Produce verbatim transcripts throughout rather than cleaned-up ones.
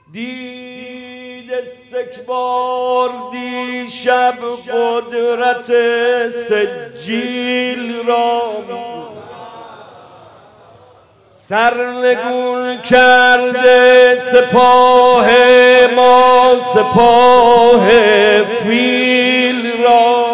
دید استکبار دیشب قدرت سجیل را، سرنگون کرده سپاه ما سپاه فیل را.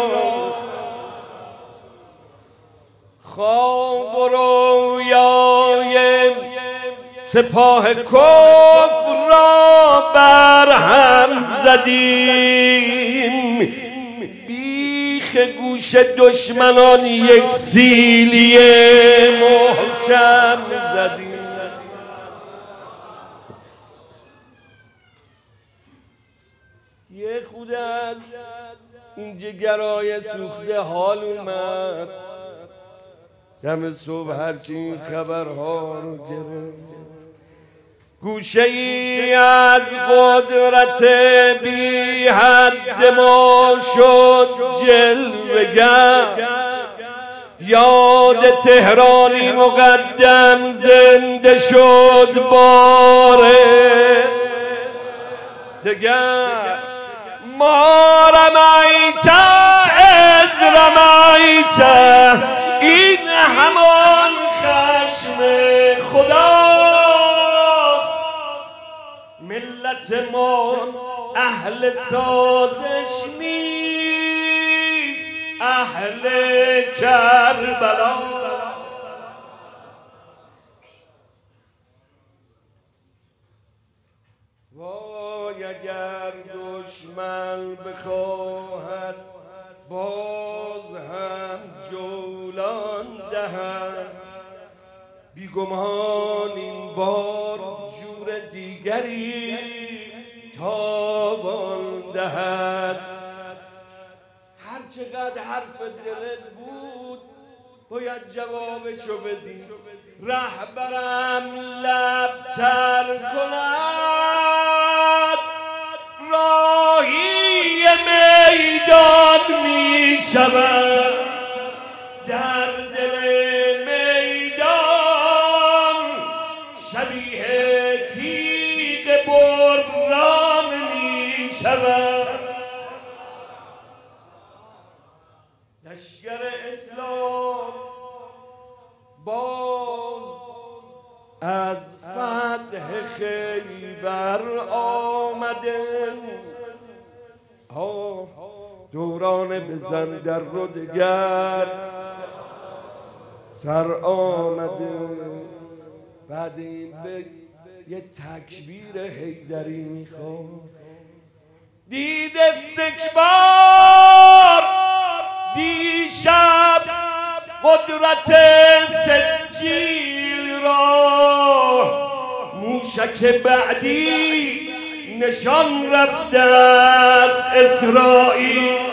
خواب و رویای سپاه کفر را برهم زدیم، بیخ گوش دشمنان یک سیلیه محکم زدیم. یه خود از این جگرای سوخته حال اومد، دم صبح هرچی این خبرها رو گرفت، گوشه ای از قدرت بی حد ما شد جلوه‌گر. یاد تهرانی مقدم زنده شد باره دگر. ما رمیت از رمیت، این همان خشم خداست. ملت ما اهل سازش نیست، اهل کربلا. وای اگر دشمن بخواهد باز هم جولان دهد، بیگمان این بار جور دیگری تاوان دهد. هر چقدر حرف دلت بود باید جوابشو بدی. رهبرم لب تر کند، راهی میدان می شود. در دل میدان شبیه تیغ برام می شود. لشکر اسلام باز از فتح خیبر آمده، دوران بزن در رو دگر سر آمده. بعد این بگ یه تکبیر حیدری میخواد. دید استکبار دیشب قدرت سجیل را، موشک بعدی نشان رفته است اسرائیل.